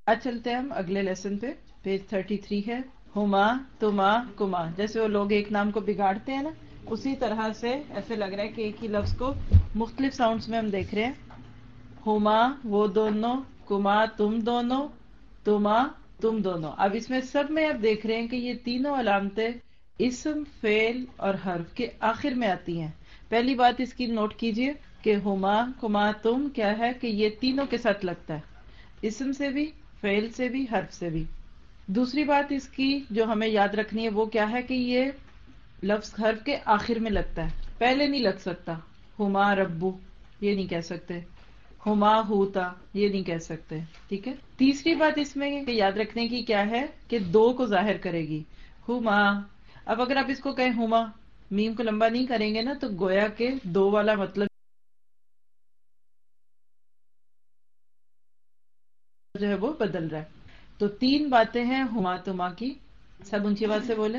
آج چلتے ہیں ہم اگلے لیسن پہ. پیج 33 ہے. ہما، تما، کما. جیسے وہ لوگ ایک نام کو بگاڑتے ہیں نا، اسی طرح سے ایسے لگ رہا ہے کہ ایک ہی لفظ کو مختلف ساؤنڈز میں ہم دیکھ رہے ہیں. ہما وہ دونوں، کما تم دونوں، تما تم دونوں. اب اس میں سب میں آپ دیکھ رہے ہیں کہ یہ تینوں علامتیں اسم، فعل اور حرف کے آخر میں آتی ہیں. پہلی بات اس کی نوٹ کیجئے کہ ہما، کما تم کیا ہے کہ یہ تینوں کے ساتھ لگتا ہے، اسم سے بھی، فعل سے بھی، حرف سے بھی. دوسری بات اس کی جو ہمیں یاد رکھنی ہے وہ کیا ہے کہ یہ لفظ حرف کے آخر میں لگتا ہے، پہلے نہیں لگ سکتا. ہما ربو یہ نہیں کہہ سکتے، ہما ہوتا یہ نہیں کہہ سکتے. ٹھیک ہے. تیسری بات اس میں یاد رکھنے کی کیا ہے کہ دو کو ظاہر کرے گی. ہما، اب اگر آپ اس کو کہیں ہما، میم کو لمبا نہیں کریں گے نا تو گویا کہ دو والا مطلب جو ہے وہ بدل رہا ہے. تو تین باتیں ہیں ہما تما کی. سب اونچی آواز سے بولے.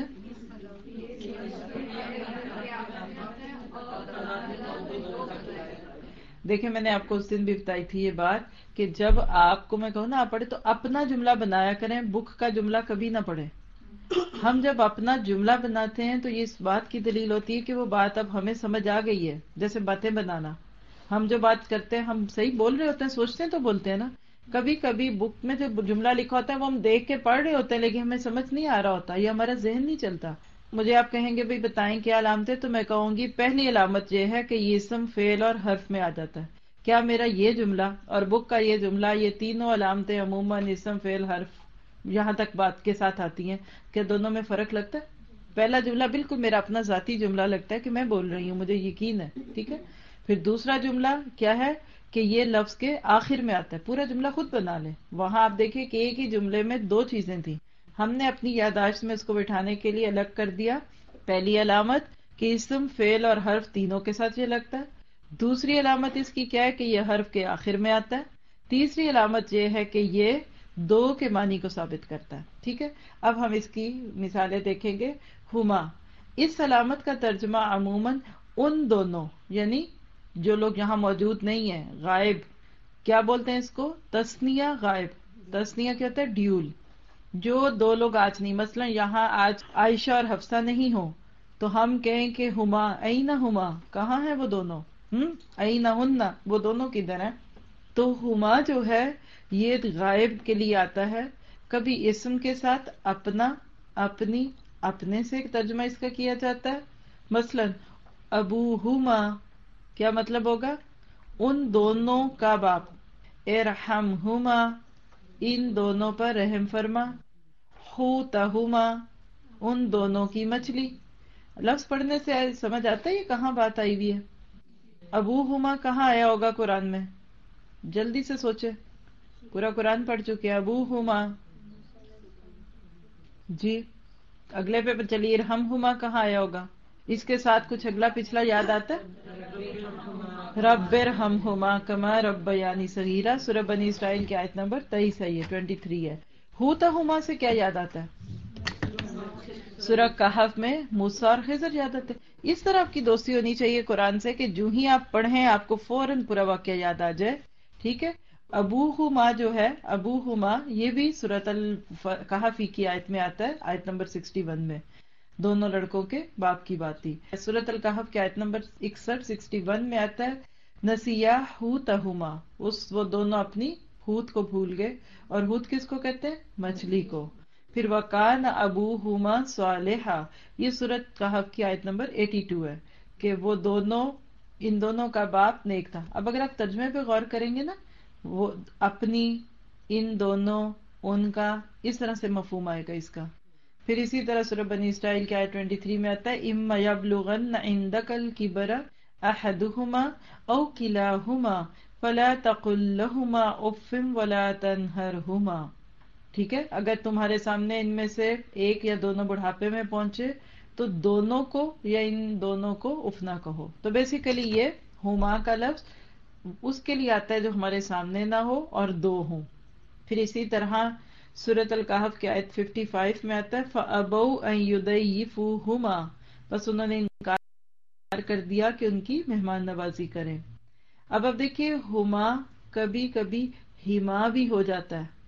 دیکھیں میں نے آپ کو اس دن بھی بتائی تھی یہ بات کہ جب آپ کو میں کہوں نا آپ پڑھے تو اپنا جملہ بنایا کریں، بک کا جملہ کبھی نہ پڑھیں. ہم جب اپنا جملہ بناتے ہیں تو یہ اس بات کی دلیل ہوتی ہے کہ وہ بات اب ہمیں سمجھ آ گئی ہے. جیسے باتیں بنانا، ہم جو بات کرتے ہیں ہم صحیح بول رہے ہوتے ہیں، سوچتے ہیں تو بولتے ہیں نا. کبھی کبھی بک میں جو جملہ لکھا ہوتا ہے وہ ہم دیکھ کے پڑھ رہے ہوتے ہیں لیکن ہمیں سمجھ نہیں آ رہا ہوتا، یہ ہمارا ذہن نہیں چلتا. مجھے آپ کہیں گے بھئی بتائیں کیا علامت ہے، تو میں کہوں گی پہلی علامت یہ ہے کہ یہ اسم، فعل اور حرف میں آ جاتا ہے. کیا میرا یہ جملہ اور بک کا یہ جملہ، یہ تینوں علامتیں عموماً اسم، فعل، حرف یہاں تک بات کے ساتھ آتی ہیں، کہ دونوں میں فرق لگتا ہے؟ پہلا جملہ بالکل میرا اپنا ذاتی جملہ لگتا ہے کہ میں بول رہی ہوں، مجھے یقین ہے. ٹھیک ہے. پھر دوسرا جملہ کیا ہے کہ یہ لفظ کے آخر میں آتا ہے. پورا جملہ خود بنا لیں. وہاں آپ دیکھیں کہ ایک ہی جملے میں دو چیزیں تھیں، ہم نے اپنی یادداشت میں اس کو بٹھانے کے لیے الگ کر دیا. پہلی علامت کہ اسم، فعل اور حرف تینوں کے ساتھ یہ لگتا ہے. دوسری علامت اس کی کیا ہے کہ یہ حرف کے آخر میں آتا ہے. تیسری علامت یہ ہے کہ یہ دو کے معنی کو ثابت کرتا ہے. ٹھیک ہے. اب ہم اس کی مثالیں دیکھیں گے. ہما، اس علامت کا ترجمہ عموماً ان دونوں، یعنی جو لوگ یہاں موجود نہیں ہیں، غائب، کیا بولتے ہیں اس کو؟ تسنیہ غائب. تسنیہ کیا ہوتا ہے؟ ڈیول. جو دو لوگ آج نہیں، مثلا یہاں آج عائشہ اور حفصہ نہیں ہو تو ہم کہیں کہ ہما اینا ہما، کہاں ہیں وہ دونوں؟ اینا ہننا، وہ دونوں کدھر ہیں؟ تو ہما جو ہے یہ غائب کے لیے آتا ہے. کبھی اسم کے ساتھ اپنا، اپنی، اپنے سے ترجمہ اس کا کیا جاتا ہے. مثلا ابوہما کیا مطلب ہوگا؟ ان دونوں کا باپ. ارحمہما ان دونوں پر رحم فرما. حوتہما ان دونوں کی مچھلی. لفظ پڑھنے سے سمجھ آتا ہے یہ کہاں بات آئی ہوئی ہے. ابوہما کہاں آیا ہوگا قرآن میں؟ جلدی سے سوچے، پورا قرآن پڑھ چکے. ابوہما جی. اگلے پہ چلیے، ارحمہما کہاں آیا ہوگا؟ اس کے ساتھ کچھ اگلا پچھلا یاد آتا ہے؟ رب ارحمہما کما ربیانی صغیرہ، سورہ بنی اسرائیل کی آیت نمبر 23 ہے، یہ 23 ہے. ہوتہما سے کیا یاد آتا ہے؟ سورہ کہف میں موسیٰ اور خضر یاد آتے ہیں. اس طرح آپ کی دوستی ہونی چاہیے قرآن سے کہ جو ہی آپ پڑھیں آپ کو فوراً پورا واقعہ یاد آ جائے. ٹھیک ہے. ابوہما جو ہے، ابوہما یہ بھی سورۃ الکہف کی آیت میں آتا ہے، آیت نمبر 61 میں. دونوں لڑکوں کے باپ کی بات تھی. سورۃ الکہف کی آیت نمبر 61 میں آتا ہے نسیہ حوتہما، وہ دونوں اپنی حوت کو بھول گئے. اور حوت کس کو کہتے ہیں؟ مچھلی کو. پھر وَكَانَ أَبُوهُمَا صَالِحًا، یہ سورۃ کہف کی آیت نمبر 82 ہے کہ وہ دونوں، ان دونوں کا باپ نیک تھا. اب اگر آپ ترجمے پہ غور کریں گے نا، وہ اپنی، ان دونوں، ان کا، اس طرح سے مفہوم آئے گا اس کا. پھر اسی طرح سورہ بنی اسرائیل کی آیت 23 میں آتا ہے اِمَّا يَبْلُغَنَّ عِندَكَ الْكِبَرَ أَحَدُهُمَا أَوْ كِلَاهُمَا فَلَا تَقُل لَّهُمَا أُفٍّ وَلَا تَنْهَرْهُمَا. ٹھیک ہے. اگر تمہارے سامنے ان میں سے ایک یا دونوں بڑھاپے میں پہنچے تو دونوں کو یا ان دونوں کو اف نہ کہو. تو بیسیکلی یہ ہما کا لفظ اس کے لیے آتا ہے جو ہمارے سامنے نہ ہو اور دو ہوں. پھر اسی طرح سورۃ الکہف کی آیت 55 میں آتا ہے فَأَبَوْا أَن يُضَيِّفُوهُمَا، بس انہوں نے انکار کر دیا کہ ان کی مہمان نوازی کریں. اب دیکھیے ہما کبھی کبھی ہما بھی ہو جاتا ہے.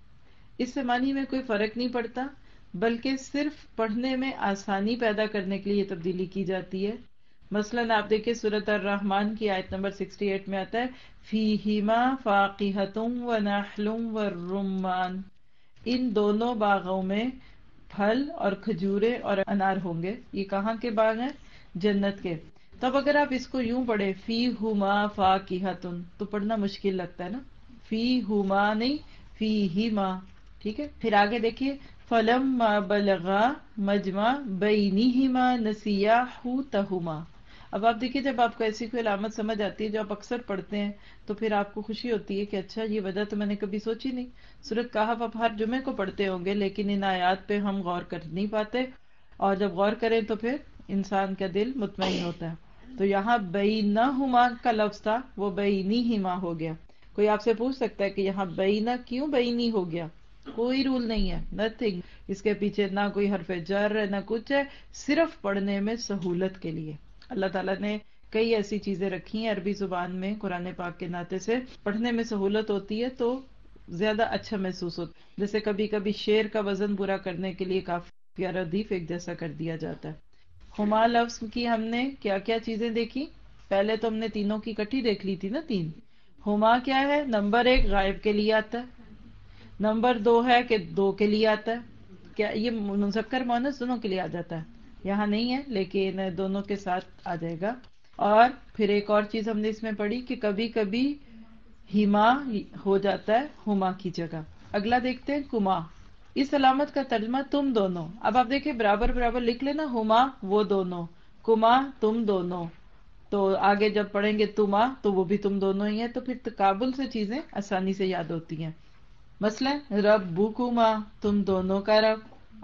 اس سے معنی میں کوئی فرق نہیں پڑتا، بلکہ صرف پڑھنے میں آسانی پیدا کرنے کے لیے یہ تبدیلی کی جاتی ہے۔ مثلاً آپ دیکھیں سورۃ الرحمن کی آیت نمبر 68 میں آتا ہے فیہما فاقہۃ ونخل والرمان، ان دونوں باغوں میں پھل اور کھجورے اور انار ہوں گے۔ یہ کہاں کے باغ ہیں؟ جنت کے۔ تب اگر آپ اس کو یوں پڑھے فیہما فاقہۃ تو پڑھنا مشکل لگتا ہے نا، فیہما نہیں فیہما، ٹھیک ہے۔ پھر آگے دیکھیے فلما بلغا مجمع بینہما نسیا حوتہما۔ اب آپ دیکھیے جب آپ کو ایسی کوئی علامت سمجھ آتی ہے جو آپ اکثر پڑھتے ہیں تو پھر آپ کو خوشی ہوتی ہے کہ اچھا یہ وجہ تو میں نے کبھی سوچی نہیں۔ سورۃ کہف آپ ہر جمعے کو پڑھتے ہوں گے لیکن ان آیات پہ ہم غور کر نہیں پاتے، اور جب غور کریں تو پھر انسان کا دل مطمئن ہوتا ہے۔ تو یہاں بینہما کا لفظ تھا وہ بینہما ہو گیا۔ کوئی آپ سے پوچھ سکتا ہے کہ یہاں بینا کیوں بینی ہو گیا؟ کوئی رول نہیں ہے، نتھنگ، اس کے پیچھے نہ کوئی حرف جر ہے نہ کچھ ہے، صرف پڑھنے میں سہولت کے لیے اللہ تعالیٰ نے کئی ایسی چیزیں رکھی ہیں عربی زبان میں قرآن پاک کے ناطے سے، پڑھنے میں سہولت ہوتی ہے تو زیادہ اچھا محسوس ہوتا ہے۔ جیسے کبھی کبھی شعر کا وزن پورا کرنے کے لیے کافی اور ردیف ایک جیسا کر دیا جاتا ہے۔ ہما لفظ کی ہم نے کیا کیا چیزیں دیکھی؟ پہلے تو ہم نے تینوں کی کٹھی دیکھ لی تھی نا، تین۔ ہما کیا ہے؟ نمبر 1 غائب کے لیے آتا ہے، نمبر 2 ہے کہ 2 کے لیے آتا ہے، کیا یہ مذکر مؤنث دونوں کے لیے آ جاتا ہے؟ یہاں نہیں ہے لیکن دونوں کے ساتھ آ جائے گا۔ اور پھر ایک اور چیز ہم نے اس میں پڑھی کہ کبھی کبھی ہما ہو جاتا ہے ہما کی جگہ۔ اگلا دیکھتے ہیں کما، اس علامت کا ترجمہ تم دونوں۔ اب آپ دیکھیں برابر برابر لکھ لینا، ہما وہ دونوں، کما تم دونوں، تو آگے جب پڑھیں گے تما تو وہ بھی تم دونوں ہی ہیں، تو پھر تقابل سے چیزیں آسانی سے یاد ہوتی ہیں۔ مثلا ربکما تم دونوں کا رب،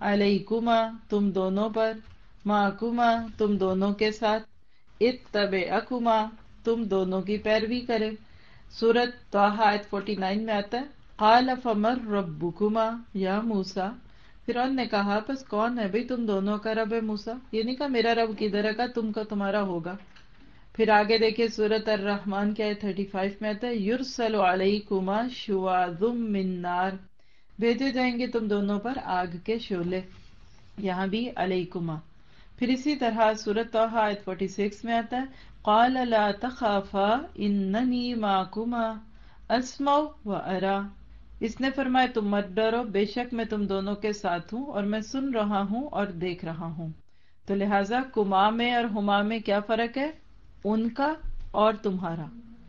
علیکما تم دونوں پر، معکما تم دونوں کے ساتھ، اتبعکما تم دونوں کی پیروی کرے۔ سورۃ طٰہٰ آیت 49 میں آتا ہے قال فمن ربکما یا موسیٰ، فرعون نے کہا پس کون ہے بھئی تم دونوں کا رب ہے موسیٰ؟ یہ نہیں کہا میرا رب کدھر ہے، کہا تم کا تمہارا ہوگا۔ پھر آگے دیکھیں سورۃ الرحمن کے آیت 35 میں آتا ہے یرسل علیکما شواظ من نار، بھیجے جائیں گے تم دونوں پر آگ کے شعلے، یہاں بھی علیکما۔ پھر اسی طرح سورۃ طٰہٰ آیت 46 میں آتا ہے قال لا تخافا اننی معکما اسمع و ارا، اس نے فرمایا تم مت ڈرو، بے شک میں تم دونوں کے ساتھ ہوں اور میں سن رہا ہوں اور دیکھ رہا ہوں۔ تو لہٰذا کما میں اور ہما میں کیا فرق ہے؟ ان کا اور تمہارا۔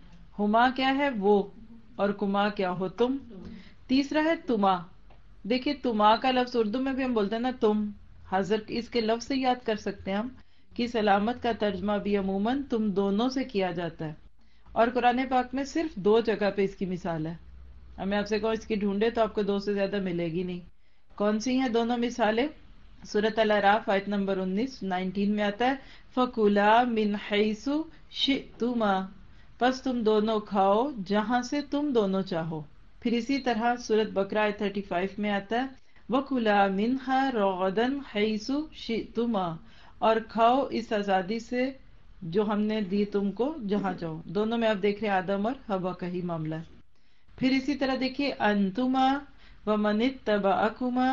ہما کیا ہے وہ، اور کما کیا ہو تم۔ تیسرا ہے تما، دیکھیں تما کا لفظ اردو میں بھی ہم بولتے ہیں نا تم، حاضر اس کے لفظ سے یاد کر سکتے ہیں ہم کہ اس علامت کا ترجمہ بھی عموماً تم دونوں سے کیا جاتا ہے، اور قرآن پاک میں صرف 2 جگہ پہ اس کی مثال ہے۔ اب میں آپ سے کہوں اس کی ڈھونڈے تو آپ کو 2 سے زیادہ ملے گی نہیں۔ کون سی ہیں دونوں مثالیں؟ سورۃ الاعراف آیت نمبر 19 میں آتا ہے فَكُلَا مِنْ حَيْثُ شِئْتُمَا، پس تم دونوں کھاؤ جہاں سے تم دونوں چاہو۔ پھر اسی طرح سورۃ بقرہ آیت 35 میں آتا ہے وَكُلَا مِنْهَا رَغَدًا حَيْثُ شِئْتُمَا، اور کھاؤ اس آزادی سے جو ہم نے دی تم کو جہاں چاہو۔ دونوں میں آپ دیکھ رہے ہیں آدم اور حوا کا ہی معاملہ ہے۔ پھر اسی طرح دیکھیے انتما ومن اتبعکما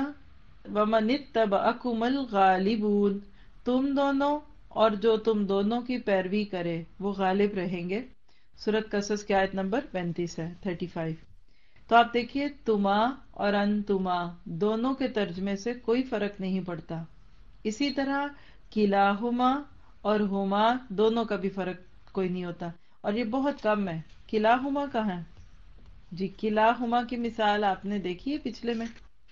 ومن اتبعکم الغالبون، تم دونوں اور جو تم دونوں کی پیروی کرے وہ غالب رہیں گے۔ سورۃ قصص کی آیت نمبر 35 ہے 35۔ تو آپ دیکھیے تما اور انتما دونوں کے ترجمے سے کوئی فرق نہیں پڑتا۔ اسی طرح کلاہما اور ہما دونوں کا بھی فرق کوئی نہیں ہوتا، اور یہ بہت کم ہے۔ کلاہما کہاں ہے؟ جی کلاہما کی مثال آپ نے دیکھی ہے پچھلے میں،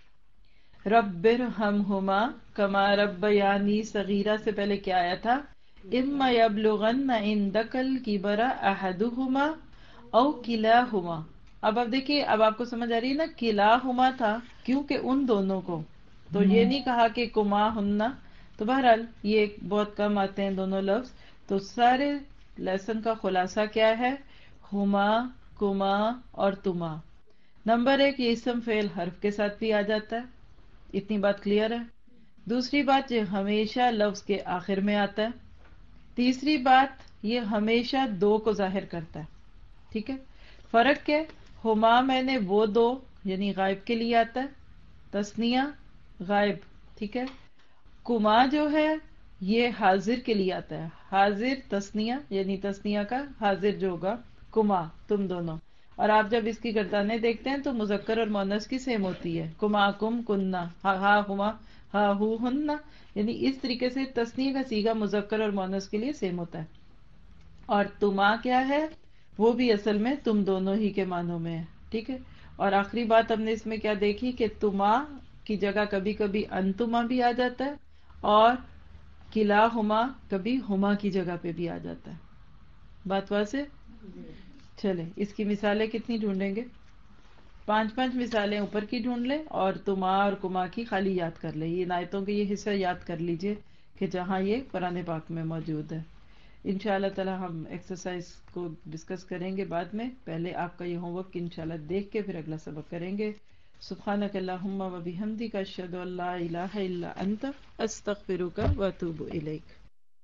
رب ارحمہما کما ربیانی صغیرہ سے پہلے کیا آیا تھا اما یبلغن عندک الکبر احدہما او کلاہما۔ اب دیکھیے اب آپ کو سمجھ آ رہی ہے نا، کلاہما تھا کیونکہ ان دونوں کو، تو یہ نہیں کہا کہ کما ہننا۔ تو بہرحال یہ بہت کم آتے ہیں دونوں لفظ۔ تو سارے لیسن کا خلاصہ کیا ہے؟ ہما، کما اور تما۔ نمبر 1 یہ اسم فعل حرف کے ساتھ بھی آ جاتا ہے، اتنی بات کلیئر ہے۔ دوسری بات یہ ہمیشہ لفظ کے آخر میں آتا ہے۔ تیسری بات یہ ہمیشہ 2 کو ظاہر کرتا ہے، ٹھیک ہے۔ فرق کیا ہے؟ ہما میں نے وہ 2 یعنی غائب کے لیے آتا ہے، تسنیہ غائب، ٹھیک ہے. کما جو ہے یہ حاضر کے لیے آتا ہے، حاضر تسنیہ یعنی تسنیہ کا حاضر جو ہوگا کما تم دونوں. اور آپ جب اس کی گردانیں دیکھتے ہیں تو مذکر اور مؤنث کی سیم ہوتی ہے، کما کم کننا، ہا ہما ہا ہو ہننا، یعنی اس طریقے سے تسنیہ کا صیغہ مذکر اور مؤنث کے لیے سیم ہوتا ہے. اور تما کیا ہے، وہ بھی اصل میں تم دونوں ہی کے معنوں میں ہے، ٹھیک ہے. اور آخری بات ہم نے اس میں کیا دیکھی کہ تما کی جگہ کبھی کبھی انتما بھی آ جاتا ہے، اور کلا ہما کبھی ہما کی جگہ پہ بھی آ جاتا ہے. بات واضح؟ چلیں اس کی مثالیں کتنی ڈھونڈیں گے؟ 5 مثالیں اوپر کی ڈھونڈ لیں اور تما اور کما کی خالی یاد کر لیں. یہ آیتوں کے یہ حصہ یاد کر لیجئے کہ جہاں یہ قرآن پاک میں موجود ہے. انشاءاللہ تعالی ہم ایکسرسائز کو ڈسکس کریں گے بعد میں. پہلے آپ کا یہ ہوم ورک انشاءاللہ دیکھ کے پھر اگلا سبق کریں گے. سبحانک اللہم و بحمدک اشہد ان لا الہ الا انت استغفرک و اتوب الیک.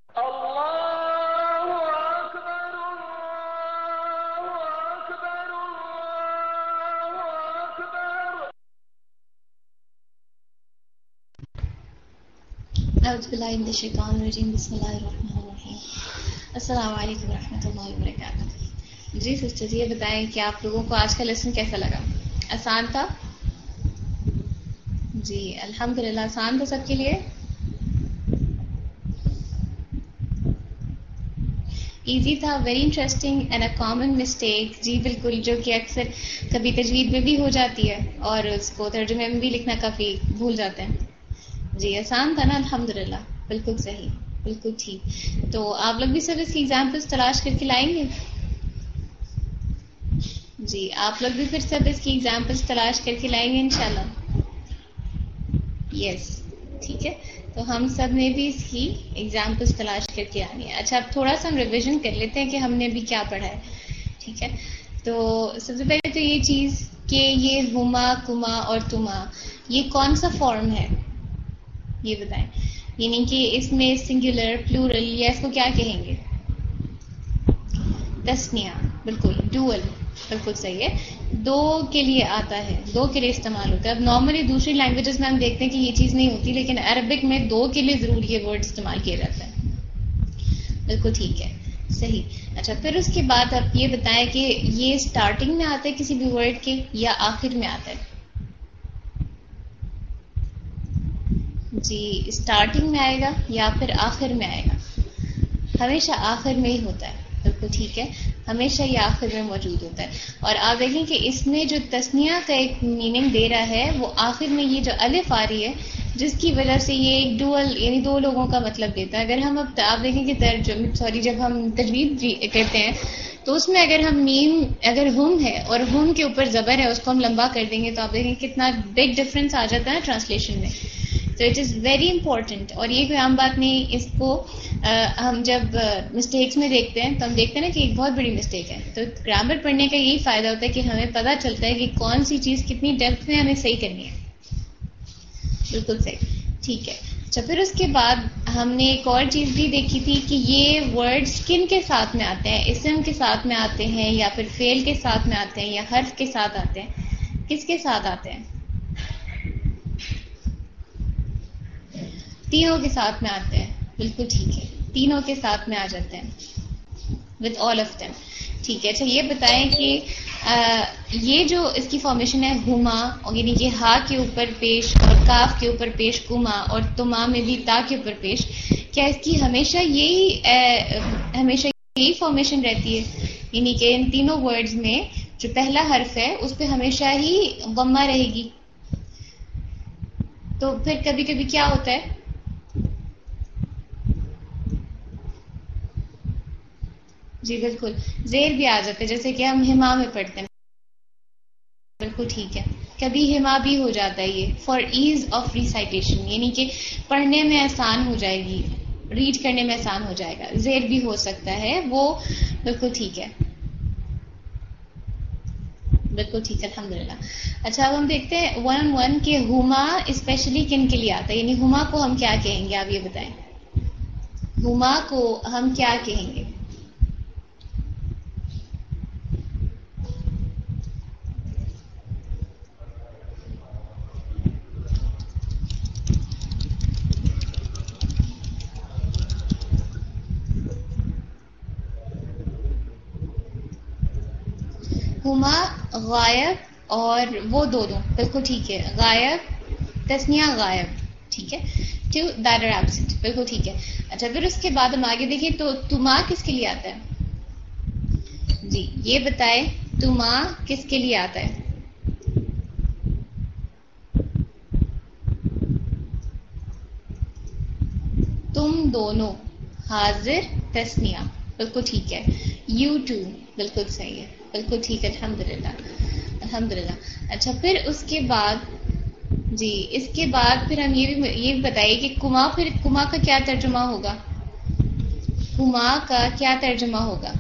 اعوذ باللہ من الشیطان الرجیم، بسم اللہ الرحمن الرحیم. السلام علیکم ورحمۃ اللہ وبرکاتہ. جی سسٹر یہ بتائیں کہ آپ لوگوں کو آج کا لیسن کیسا لگا؟ آسان تھا؟ جی الحمدللہ آسان تھا سب کے لیے. ایزی تھا، very interesting and a common mistake. جی بالکل، جو کہ اکثر کبھی تجوید میں بھی ہو جاتی ہے اور اس کو ترجمے میں بھی لکھنا کافی بھول جاتے ہیں. جی آسان تھا نا؟ الحمدللہ بالکل صحیح، بالکل ٹھیک. تو آپ لوگ بھی سب اس کی ایگزامپلس تلاش کر کے لائیں گے؟ جی آپ لوگ بھی پھر سب اس کی ایگزامپلس تلاش کر کے لائیں گے انشاءاللہ؟ یس ٹھیک ہے. تو ہم سب نے بھی اس کی ایگزامپلس تلاش کر کے آنی ہے. اچھا اب تھوڑا سا ہم ریویژن کر لیتے ہیں کہ ہم نے ابھی کیا پڑھا ہے. ٹھیک ہے، تو سب سے پہلے تو یہ چیز کہ یہ ہما کما اور تما یہ کون سا فارم ہے یہ بتائیں. یعنی کہ اس میں سنگولر پلورل یا اس کو کیا کہیں گے؟ تسنیہ، بالکل. ڈوئل، بالکل صحیح ہے. دو کے لیے آتا ہے، دو کے لیے استعمال ہوتا ہے. اب نارملی دوسری لینگویجز میں ہم دیکھتے ہیں کہ یہ چیز نہیں ہوتی، لیکن عربک میں دو کے لیے ضرور یہ ورڈ استعمال کیا جاتا ہے. بالکل ٹھیک ہے، صحیح. اچھا پھر اس کے بعد آپ یہ بتائیں کہ یہ اسٹارٹنگ میں آتا ہے کسی بھی ورڈ کے یا آخر میں آتا ہے؟ جی اسٹارٹنگ میں آئے گا یا پھر آخر میں آئے گا؟ ہمیشہ آخر میں ہی ہوتا ہے. بالکل ٹھیک ہے، ہمیشہ یہ آخر میں موجود ہوتا ہے. اور آپ دیکھیں کہ اس میں جو تسنیہ کا ایک میننگ دے رہا ہے وہ آخر میں یہ جو الف آ رہی ہے جس کی وجہ سے یہ ایک ڈوئل یعنی دو لوگوں کا مطلب دیتا ہے. اگر ہم اب آپ دیکھیں کہ جب ہم تجوید کرتے ہیں تو اس میں اگر ہم میم اگر ہم ہے اور ہم کے اوپر زبر ہے اس کو ہم لمبا کر دیں گے تو آپ دیکھیں کتنا بگ ڈفرنس آ جاتا ہے ٹرانسلیشن میں. تو اٹ از ویری امپورٹنٹ. اور یہ کوئی عام بات نہیں، اس کو ہم جب مسٹیکس میں دیکھتے ہیں تو ہم دیکھتے ہیں نا کہ ایک بہت بڑی مسٹیک ہے. تو گرامر پڑھنے کا یہی فائدہ ہوتا ہے کہ ہمیں پتہ چلتا ہے کہ کون سی چیز کتنی ڈیپتھ میں ہمیں صحیح کرنی ہے. بالکل صحیح، ٹھیک ہے. اچھا پھر اس کے بعد ہم نے ایک اور چیز بھی دیکھی تھی کہ یہ ورڈز کن کے ساتھ میں آتے ہیں؟ اسم کے ساتھ میں آتے ہیں یا پھر فعل کے ساتھ میں آتے ہیں یا حرف کے ساتھ آتے ہیں؟ کس کے ساتھ آتے ہیں؟ تینوں کے ساتھ میں آتے ہیں. بالکل ٹھیک ہے، تینوں کے ساتھ میں آ جاتے ہیں with all of them. ٹھیک ہے. اچھا یہ بتائیں کہ یہ جو اس کی فارمیشن ہے ہما یعنی کہ ہا کے اوپر پیش اور کاف کے اوپر پیش کما اور تما میں بھی تا کے اوپر پیش، کیا اس کی ہمیشہ یہی فارمیشن رہتی ہے؟ یعنی کہ ان تینوں ورڈز میں جو پہلا حرف ہے اس پہ ہمیشہ ہی ضمہ رہے گی؟ تو پھر کبھی کبھی کیا ہوتا ہے؟ جی بالکل زیر بھی آ جاتے، جیسے کہ ہم ہما میں پڑھتے ہیں. بالکل ٹھیک ہے، کبھی ہما بھی ہو جاتا ہے یہ فار ایز آف ریسائٹیشن، یعنی کہ پڑھنے میں آسان ہو جائے گی، ریڈ کرنے میں آسان ہو جائے گا. زیر بھی ہو سکتا ہے وہ. بالکل ٹھیک ہے، بالکل ٹھیک ہے، الحمدللہ. اچھا اب ہم دیکھتے ہیں 1 کہ ہما اسپیشلی کن کے لیے آتا ہے؟ یعنی ہما کو ہم کیا کہیں گے؟ آپ یہ بتائیں، ہما کو ہم کیا کہیں گے؟ تما غائب اور وہ دونوں بالکل ٹھیک ہے. غائب تسنیہ غائب ٹھیک ہے. ٹو دیٹ آر ایبسنٹ بالکل ٹھیک ہے. اچھا پھر اس کے بعد ہم آگے دیکھیں تو تما کس کے لیے آتا ہے؟ جی یہ بتائے تما کس کے لیے آتا ہے؟ تم دونوں حاضر تسنیہ بالکل ٹھیک ہے. یو ٹو بالکل صحیح ہے بالکل ٹھیک ہے. الحمدللہ الحمدللہ. اچھا پھر اس کے بعد جی اس کے بعد پھر ہم یہ بھی بتائیے کہ کما پھر کما کا کیا ترجمہ ہوگا؟ کما کا کیا ترجمہ ہوگا؟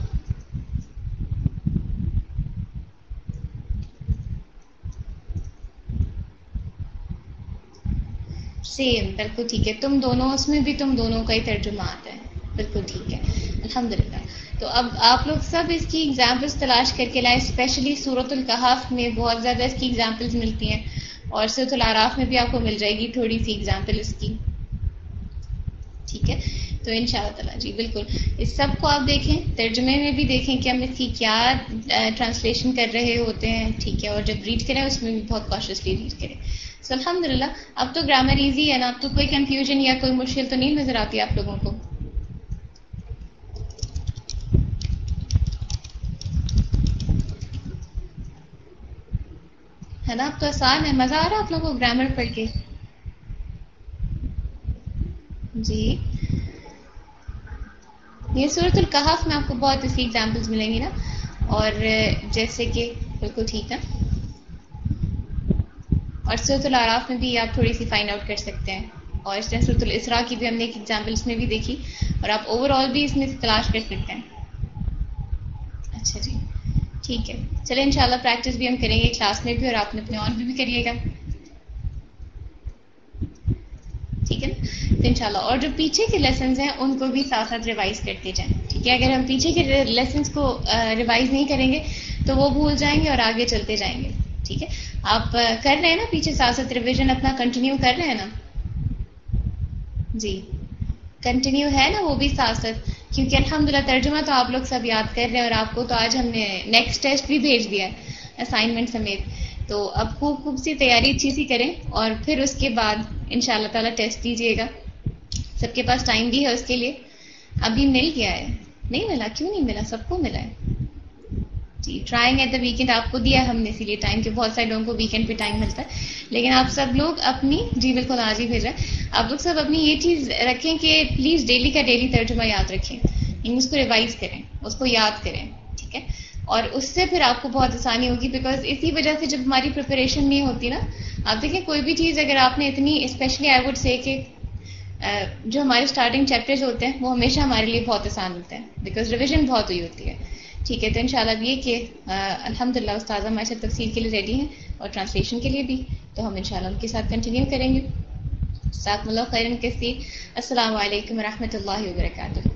سیم بالکل ٹھیک ہے. تم دونوں اس میں بھی تم دونوں کا ہی ترجمہ آتا ہے بالکل ٹھیک ہے. الحمدللہ. تو اب آپ لوگ سب اس کی ایگزامپلس تلاش کر کے لائیں. اسپیشلی سورۃ الکہف میں بہت زیادہ اس کی ایگزامپلس ملتی ہیں اور سورۃ الاعراف میں بھی آپ کو مل جائے گی تھوڑی سی ایگزامپل اس کی. ٹھیک ہے تو ان شاء اللہ تعالیٰ جی بالکل اس سب کو آپ دیکھیں. ترجمے میں بھی دیکھیں کہ ہم اس کی کیا ٹرانسلیشن کر رہے ہوتے ہیں. ٹھیک ہے اور جب ریڈ کریں اس میں بھی بہت کاشیسلی ریڈ کریں. سو الحمدللہ اب تو گرامر ایزی ہے نا. اب تو کوئی کنفیوژن یا کوئی مشکل تو نہیں نظر آتی آپ لوگوں کو؟ ہے نا. اب تو آسان ہے. مزہ آ رہا ہے آپ لوگوں کو گرامر پڑھ کے؟ جی یہ سورۃ الکہف میں آپ کو بہت اسی ایگزامپلس ملیں گی نا. اور جیسے کہ بالکل ٹھیک ہے. اور سورۃ الاعراف میں بھی آپ تھوڑی سی فائنڈ آؤٹ کر سکتے ہیں. اور اس طرح سورۃ الاسراء کی بھی ہم نے ایک ایگزامپل اس میں بھی دیکھی اور آپ اوور آل بھی اس میں تلاش کر سکتے ہیں. اچھا جی ٹھیک ہے. چلیں انشاءاللہ پریکٹس بھی ہم کریں گے کلاس میں بھی اور آپ نے اپنے اور بھی کریے گا. ٹھیک ہے نا. تو انشاءاللہ اور جو پیچھے کے لیسنز ہیں ان کو بھی ساتھ ساتھ ریوائز کرتے جائیں. ٹھیک ہے اگر ہم پیچھے کے لیسنز کو ریوائز نہیں کریں گے تو وہ بھول جائیں گے اور آگے چلتے جائیں گے. ٹھیک ہے آپ کر رہے ہیں نا پیچھے ساتھ ساتھ ریویژن اپنا کنٹینیو کر رہے ہیں نا؟ جی کنٹینیو ہے نا وہ بھی ساتھ ساتھ. کیونکہ الحمدللہ ترجمہ تو آپ لوگ سب یاد کر رہے ہیں اور آپ کو تو آج ہم نے نیکسٹ ٹیسٹ بھی بھیج دیا ہے اسائنمنٹ سمیت. تو اب خوب سی تیاری اچھی سی کریں اور پھر اس کے بعد انشاءاللہ تعالیٰ ٹیسٹ دیجیے گا. سب کے پاس ٹائم بھی ہے اس کے لیے. ابھی مل گیا ہے؟ نہیں ملا؟ کیوں نہیں ملا؟ سب کو ملا ہے. جی ٹرائنگ ایٹ دا ویکینڈ آپ کو دیا ہم نے اسی لیے ٹائم کہ بہت سارے لوگوں کو ویکینڈ پہ ٹائم ملتا ہے. لیکن آپ سب لوگ اپنی جی بالکل آج ہی بھیجا. آپ لوگ سب اپنی یہ چیز رکھیں کہ پلیز ڈیلی کا ڈیلی ترجمہ یاد رکھیں. اس کو ریوائز کریں اس کو یاد کریں. ٹھیک ہے اور اس سے پھر آپ کو بہت آسانی ہوگی. بیکاز اسی وجہ سے جب ہماری پریپریشن نہیں ہوتی نا آپ دیکھیں کوئی بھی چیز اگر آپ نے اتنی اسپیشلی آئی وڈ سے کہ جو ہمارے اسٹارٹنگ چیپٹرز ہوتے ہیں وہ ہمیشہ ہمارے لیے بہت آسان ہوتے ہیں بیکاز ریویژن بہت ہوئی ہوتی ہے. ٹھیک ہے تو انشاءاللہ یہ کہ الحمدللہ استاذہ ہمارے ساتھ تفسیر کے لیے ریڈی ہیں اور ٹرانسلیشن کے لیے بھی. تو ہم انشاءاللہ ان کے ساتھ کنٹینیو کریں گے. جزاکم اللہ خیرا کثیر. السلام علیکم ورحمۃ اللہ وبرکاتہ.